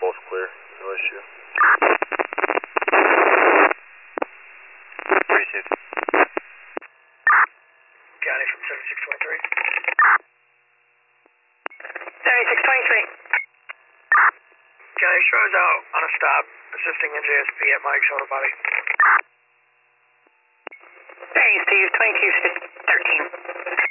both clear. No issue. Received. County from 7623. 7623. County Show's out on a stop, assisting NJSP at Mike's Auto Body. Hey, Steve, 2213.